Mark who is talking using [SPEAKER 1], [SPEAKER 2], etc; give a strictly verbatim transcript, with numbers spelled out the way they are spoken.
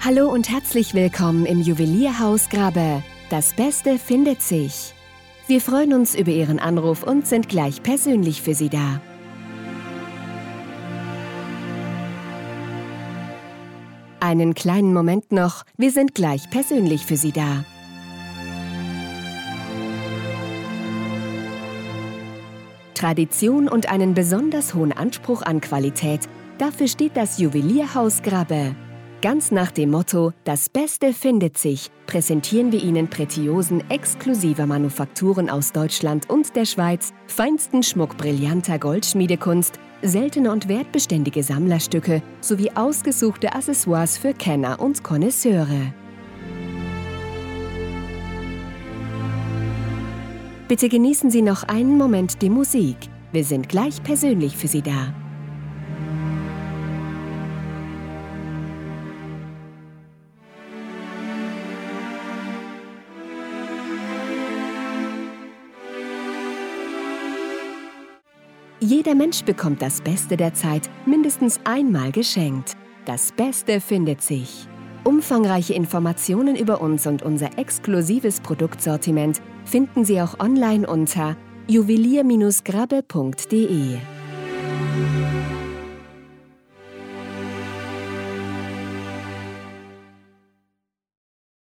[SPEAKER 1] Hallo und herzlich willkommen im Juwelierhaus Grabbe. Das Beste findet sich. Wir freuen uns über Ihren Anruf und sind gleich persönlich für Sie da. Einen kleinen Moment noch, wir sind gleich persönlich für Sie da. Tradition und einen besonders hohen Anspruch an Qualität, dafür steht das Juwelierhaus Grabbe. Ganz nach dem Motto, das Beste findet sich, präsentieren wir Ihnen Pretiosen exklusiver Manufakturen aus Deutschland und der Schweiz, feinsten Schmuck brillanter Goldschmiedekunst, seltene und wertbeständige Sammlerstücke sowie ausgesuchte Accessoires für Kenner und Connoisseure. Bitte genießen Sie noch einen Moment die Musik. Wir sind gleich persönlich für Sie da. Jeder Mensch bekommt das Beste der Zeit mindestens einmal geschenkt. Das Beste findet sich. Umfangreiche Informationen über uns und unser exklusives Produktsortiment finden Sie auch online unter juwelier Bindestrich grabbe punkt de.